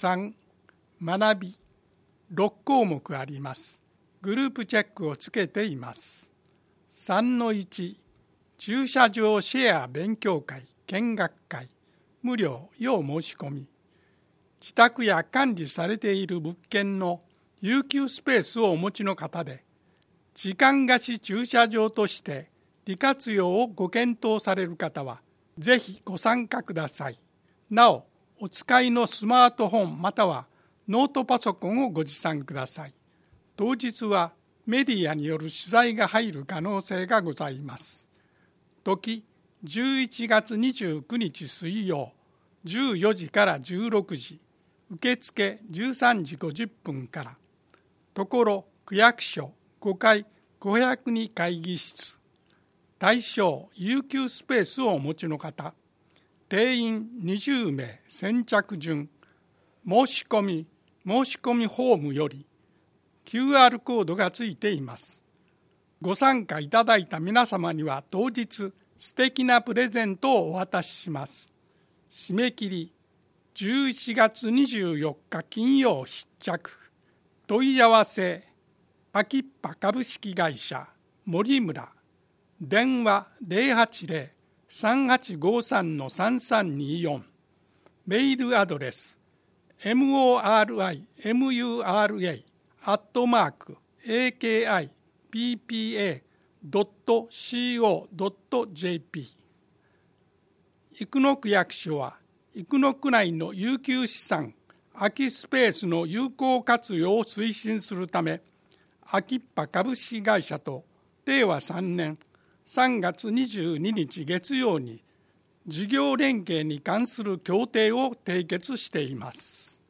3、学び。6項目あります。グループチェックをつけています。3-1、駐車場シェア勉強会見学会無料要申し込み。自宅や管理されている物件の有給スペースをお持ちの方で、時間貸し駐車場として利活用をご検討される方は、ぜひご参加ください。なお、お使いのスマートフォンまたはノートパソコンをご持参ください。当日はメディアによる取材が入る可能性がございます。時、11月29日水曜、14時から16時、受付13時50分から。ところ、区役所5階502会議室。対象、有給スペースをお持ちの方。定員20名、先着順。申し込みフォームより QR コードがついています。ご参加いただいた皆様には当日素敵なプレゼントをお渡しします。締め切り11月24日金曜必着。問い合わせパキッパ株式会社森村。電話080-3853-3324。メールアドレスmorimura@aki-ppa.co.jp。 生野区役所は生野区内の有給資産空きスペースの有効活用を推進するため、アキッパ株式会社と令和3年3月22日月曜に事業連携に関する協定を締結しています。